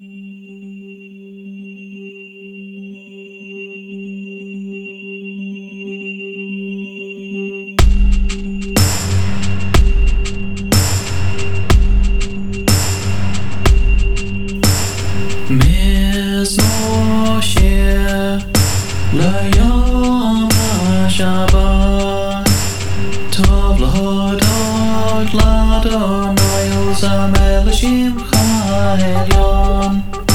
Mizmosheh Layom HaShabbat Tov L'hodot L'Adonai Uzameh L'Shimcha Elyon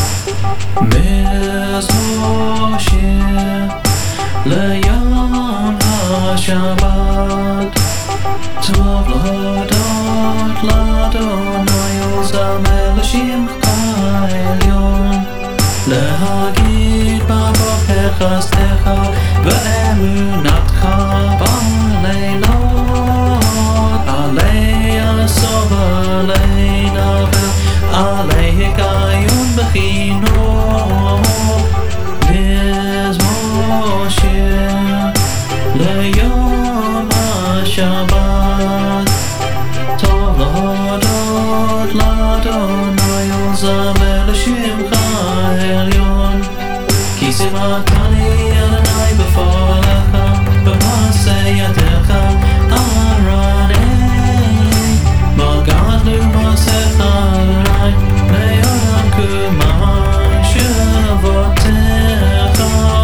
Mizmosheh Layom HaShabbat Tov L'hodot L'Adonai Uzameh L'Shimcha Elyon להגיד בבוקר חסדך ואמונתך בלילות עלי הסוב עלי נבל עלי היגיון בחינוך מזמושך ליום השבת טוב להודות לאדוני ולזמר לשמך העליון כי שימחתני אדוני בפועלך במעשה ידיך ארני בגדלו מעשיך עלי מעולם כמחשבותיך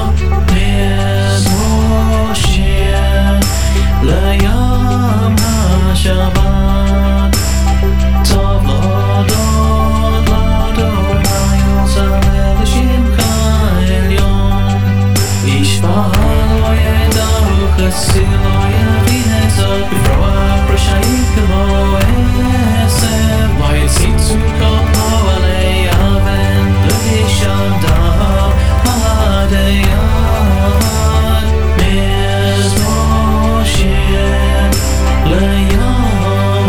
מזמושך ליום השבת טוב להודות לאדוני ולזמר לשמך העליון איש בעל לא ידעו חסי לא יבין את זאת בפרוע רשעים כמו עשב ויציצו כל פועלי אבן לשעדה עד היד מזמושך ליום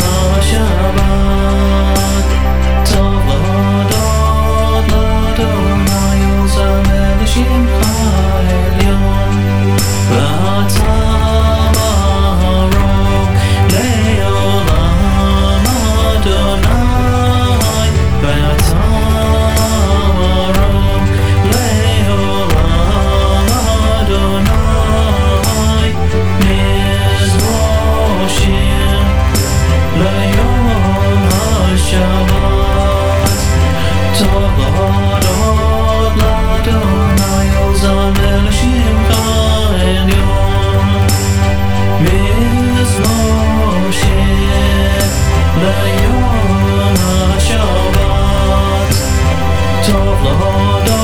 השבת טוב להודות לאדוני ולזמר לשמך העליון ואתה מרום לעולם אדוני ואתה מרום לעולם אדוני מזמושך ליום השבת טוב להודות לאדוני ולזמר לשמך העליון מזמושך ליום השבת טוב להודות